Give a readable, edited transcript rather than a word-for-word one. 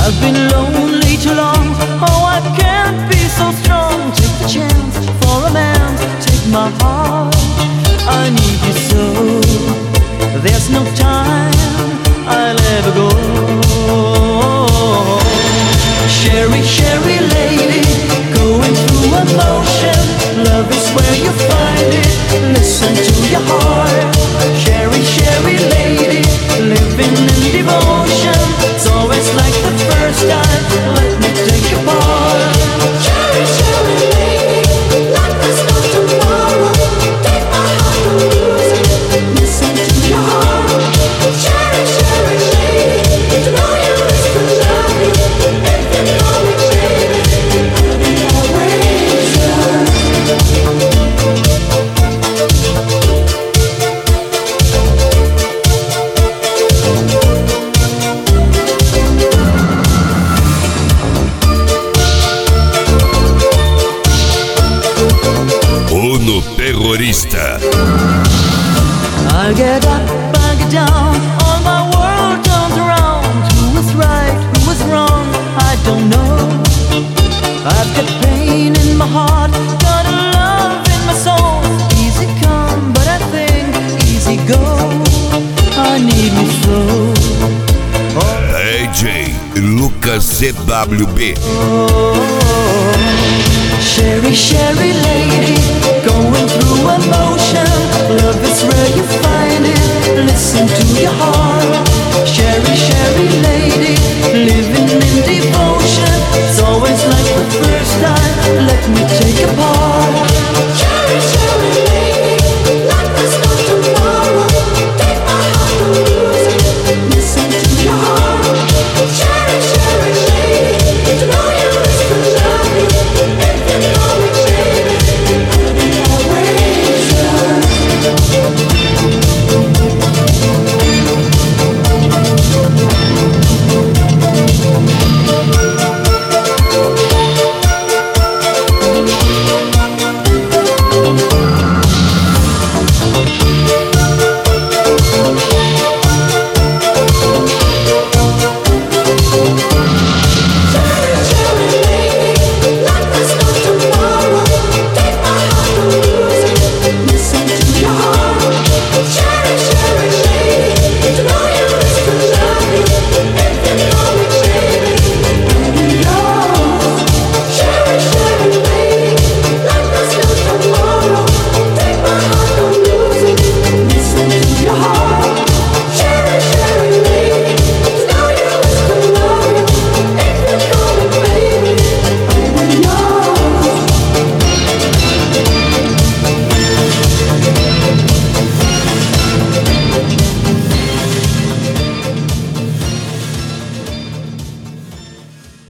I've been lonely too long. Oh, I can't be so strong. Take the chance for a man. Take my heart. I need you so. There's no time I'll ever go. Sherry, Sherry lady, going through emotion. Love is where you find it. Listen to your heart. Sherry, Sherry lady, living in devotion. It's always like the first time. Let me take your part. Sherry, Sherry lady, like there's no tomorrow. Take my heart and lose it. Listen to your heart. Sherry, Sherry lady, to know you is to love you. If you know me, baby, I'll be always yours. Uno Terrorista. I get up, I get down, all my world turns around. Who was right, who was wrong, I don't know. I've got pain in my heart, got a love in my soul. Easy come, but I think easy go. I need you so. AJ Lucas CWB. Sherry, Sherry lady, going through emotion. Love is where you find it. Listen to your heart.